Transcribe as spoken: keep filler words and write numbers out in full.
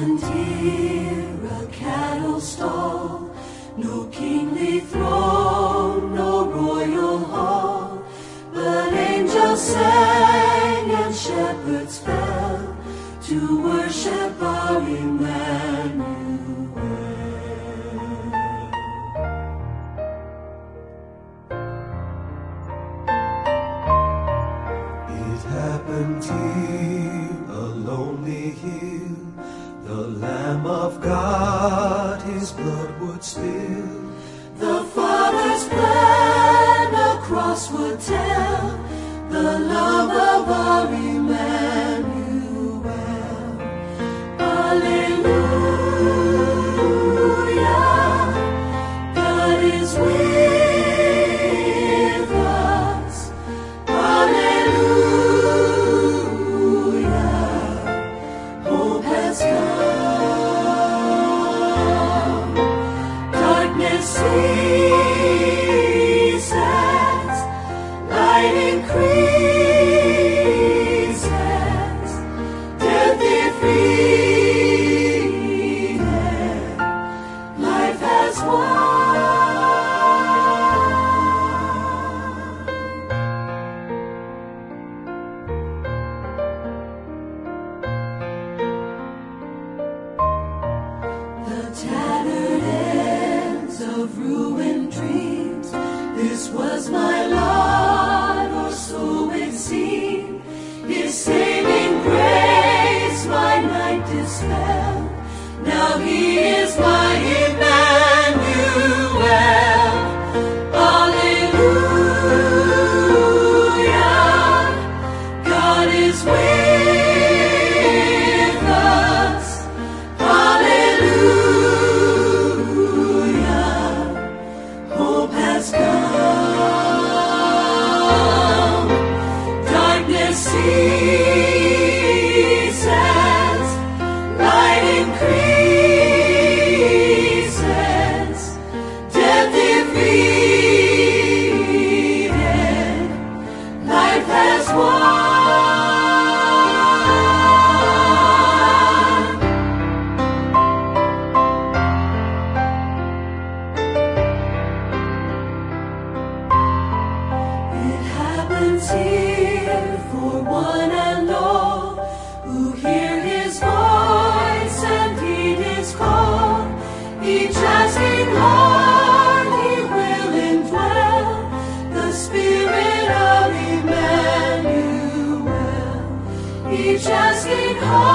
happened here, a cattle stall, no kingly throne, no royal hall, but angels sang and shepherds fell to worship our Emmanuel. It happened here, a lonely hill, the Lamb of God his blood would spill. The Father's plan across would tell the love of our Emmanuel. Alleluia, God is with us. Alleluia, hope has come. Darkness ceases, light increases, death defeated, life has won. The tattered ends of ruined dreams, this was my lot, or so it seemed. His saving grace my night dispelled. Now he is my Emmanuel. Alleluia, God is with us. Alleluia, hope has come. Darkness ceases, light increases, death defeated, life has won. It happens here for one and all who hear his voice and heed his call. Each asking heart he will indwell the Spirit of Emmanuel. Each asking heart